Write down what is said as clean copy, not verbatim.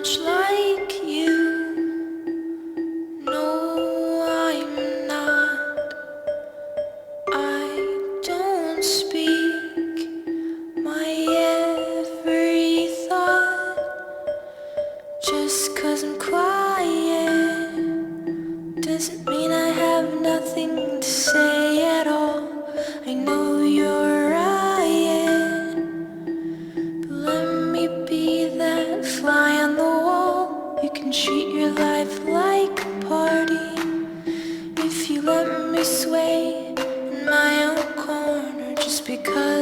much like you. No, I'm not. I don't speak my every thought. Just 'cause I'm quiet doesn't mean I have nothing to say at all. I know you're right, but let me be that fly on the wall. You can treat your life like a party if you let me sway in my own corner. Just because